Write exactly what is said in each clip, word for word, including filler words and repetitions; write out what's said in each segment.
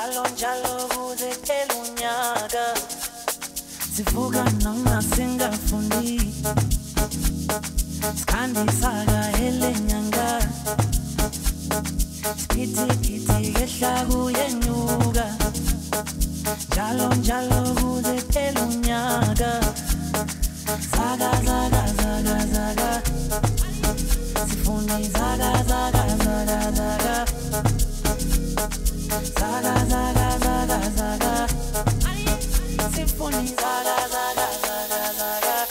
Njalo njalo kuze phela unyaka sivuka noma singafuni Skandisa hele nyanga Piti piti yehla kuyenyuka Njalo njalo kuze phela unyaka Zaga zaga zaga zaga Sifuni zaga zaga zaga zaga Zaga zaga zaga zaga Sifuni zaga zaga zaga zaga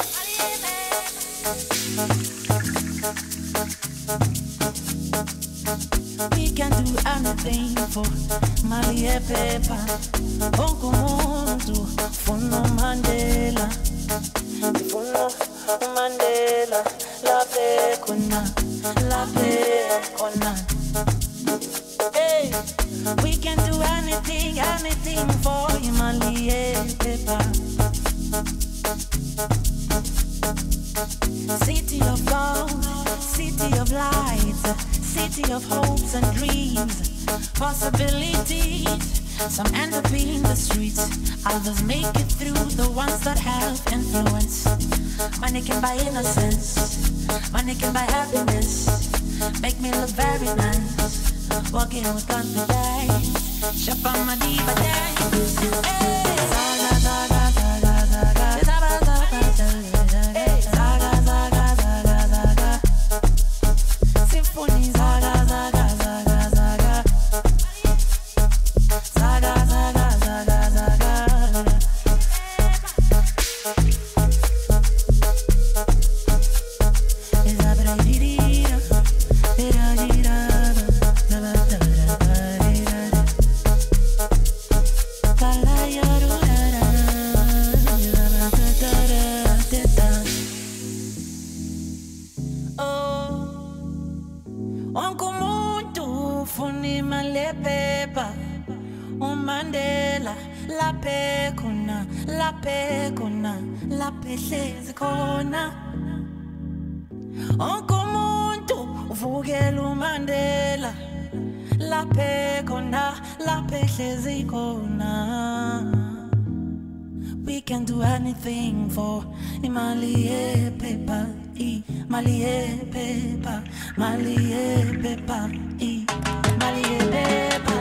We can do anything for Malia Pepa Onko Muntu Funo Mandela Funo Mandela La Pekona La Pekona Hey, we can do anything, anything for Malia Pepa City of gold, city of light, city of hopes and dreams, possibilities. Some end up in the streets, others make it through, the ones that have influence. Money can buy innocence, money can buy happiness, make me look very nice, walking with confidence, shop on my diva dance. Hey, zaga, zaga, zaga, zaga, zaga, zaga, zaga, hey, zaga, zaga, zaga, zaga, symphony, zaga, zaga, zaga, zaga, zaga, zaga, zaga, zaga. Is that what I did? Did I did Mandela, la pekona, la pekona, la pehlezi khona. Onke umuntu uvukela uMandela, la pekona, la pehlezi khona. We can do anything for Malia Pepa, Malia Pepa, Malia Pepa, Malia Pepa.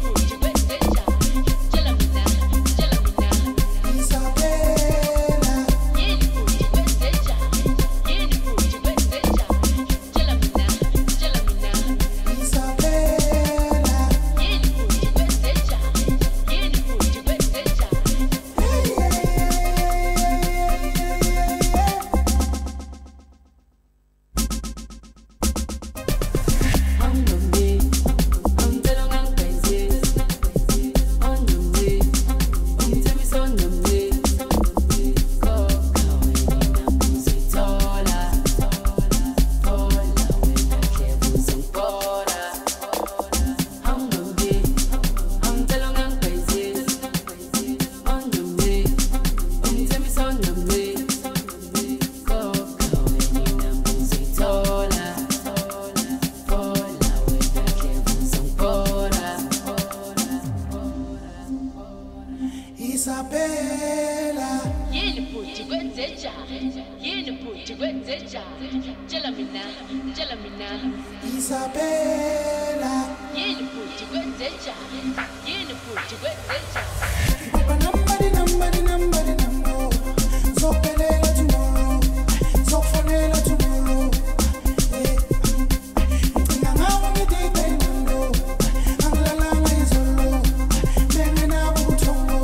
Isabella Isabella yini futhi kwenzenjani yini futhi kwenzenjani tshela mina tshela mina Isabella yini futhi kwenzenjani yini futhi kwenzenjani Papa nambari nambari nambari nambo Zopelela tomorrow Zofonela tomorrow Ngicina ngawe ngidide nando Angilalanga izolo Benginabo ubuthongo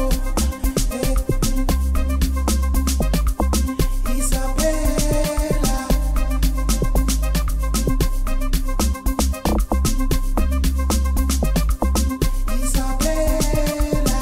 Isabella Isabella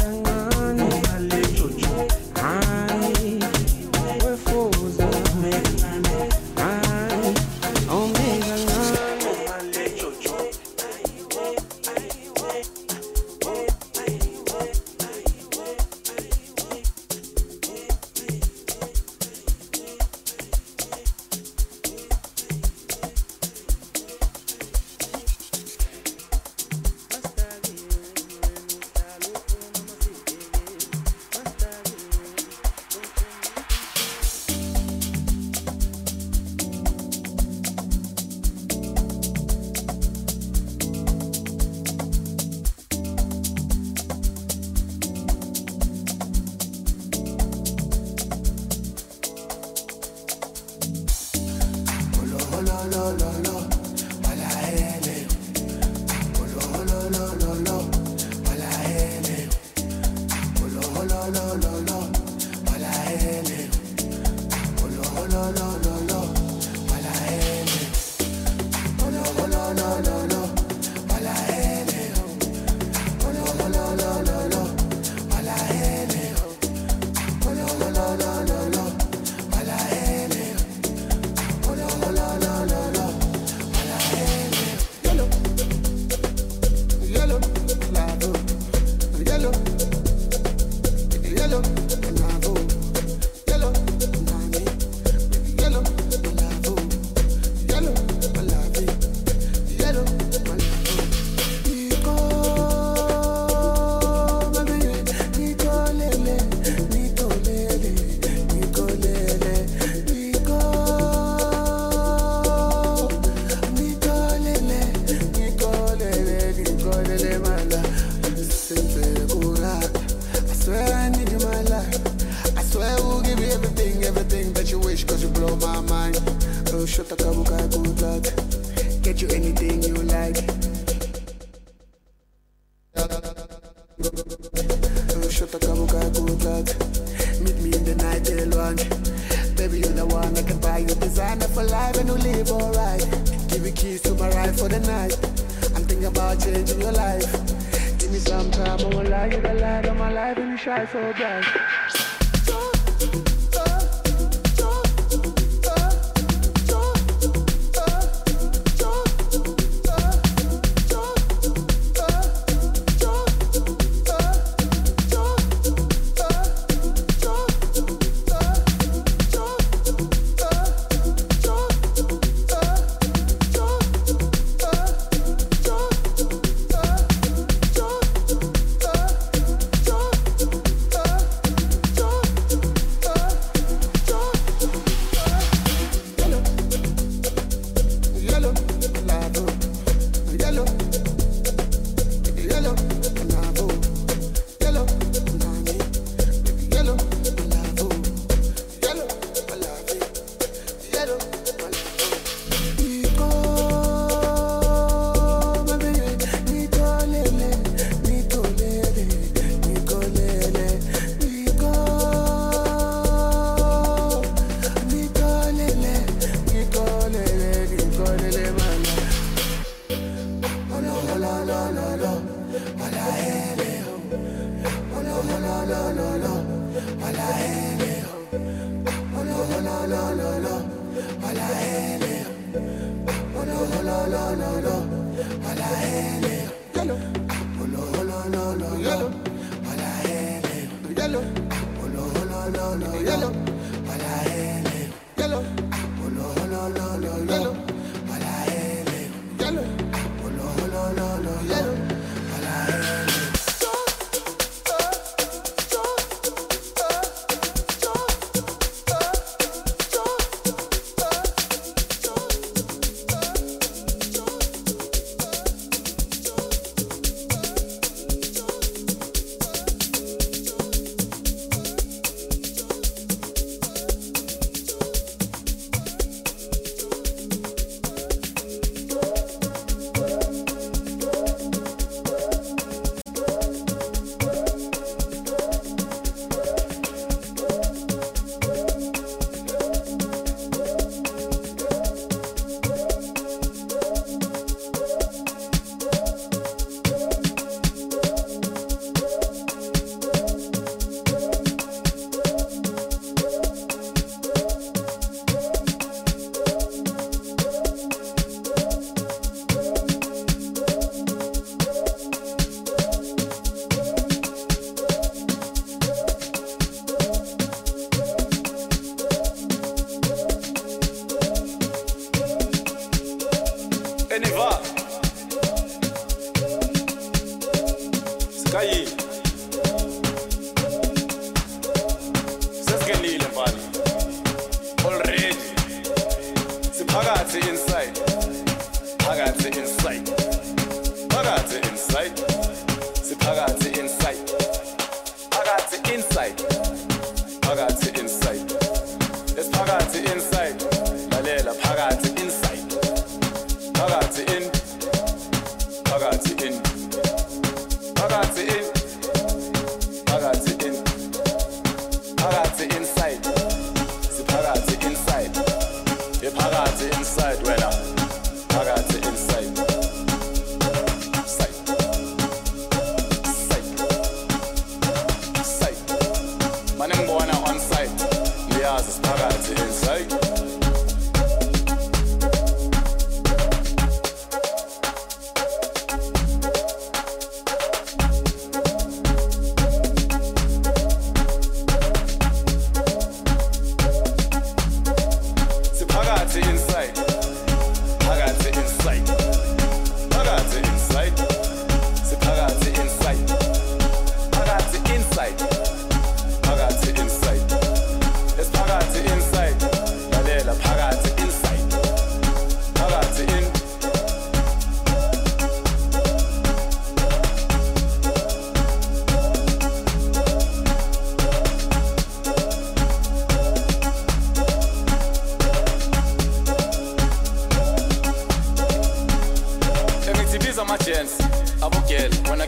Make shut up, kabuka, good luck. Get you anything you like. Shut up, kabuka, good luck. Meet me in the night, till one. Baby, you're the one that can buy you designer for life and you live alright. Give you keys to my ride for the night. I'm thinking about changing your life. Give me some time, I won't lie, you're the light of my life and you shine so bright. Inside,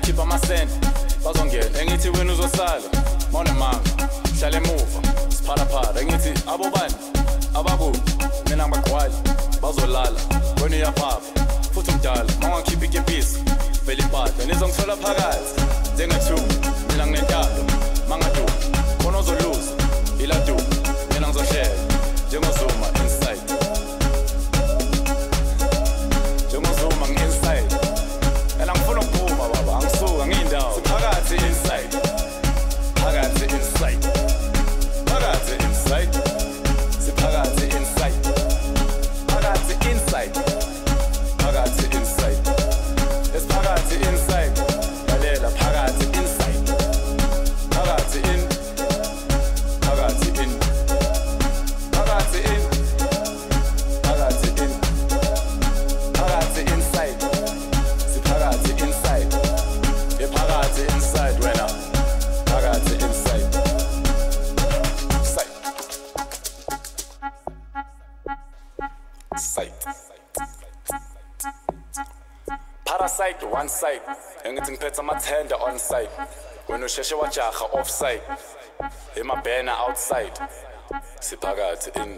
khipha amasenti bazongena engithi wena uzosala mawune manga hlala emuva siphalaphala engithi abo bani abakubi mina ngibagqwali bazolala wena uyaphapha futhi umdala mangakhipha ikepisi vele impahla nizongithola phakathi njengethu mina nginentando mangadu khona uzoluza iladu mina ngizohleka njengozuma inside njengozuma ngi-inside ela ngifuna ukuphuma baba angisuka ngiyindawo siphakathi inside phakathi inside phakathi inside siphakathi inside phakathi inside phakathi inside esiphakathi inside lalela phakathi inside phakathi in phakathi in phakathi in phakathi in phakathi inside siphakathi inside ephakathi inside wena phakathi inside side parasite one side engithi ngiphethe amathenda on side wena usheshe wajaha off side emabhena outside siphakathi in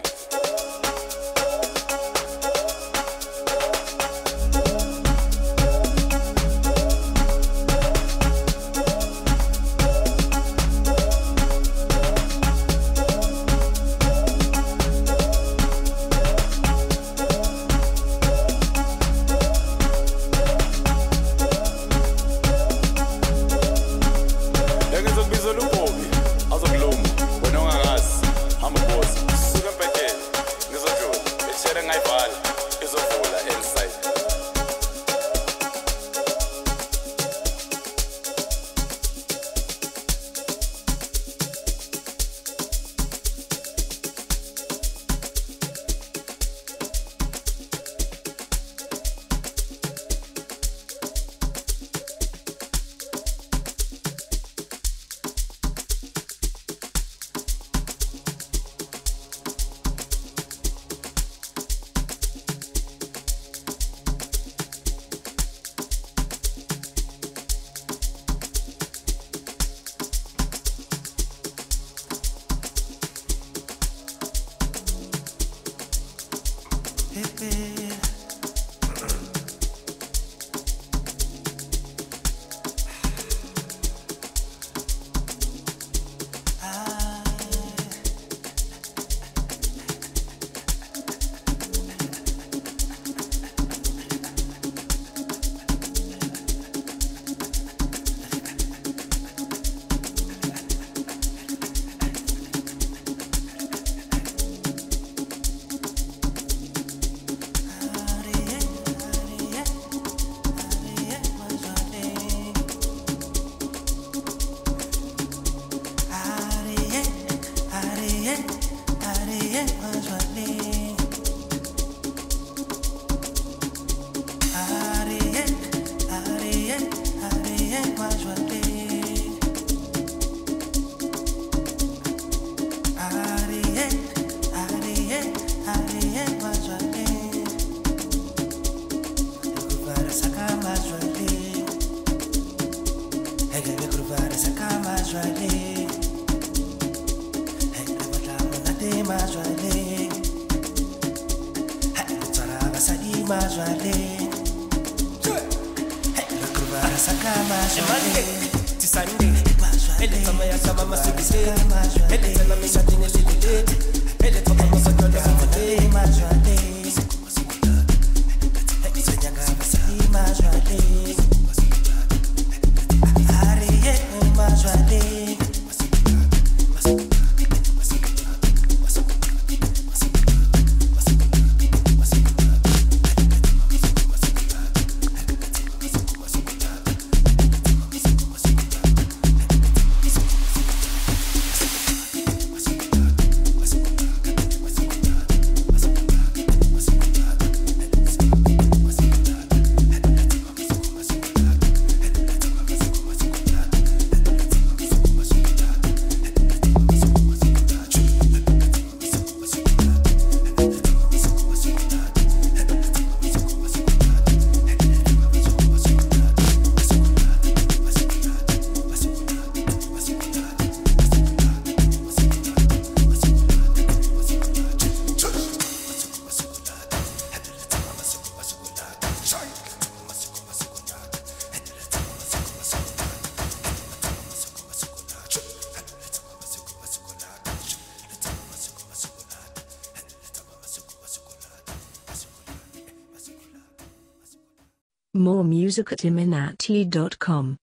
More music at iminati dot com.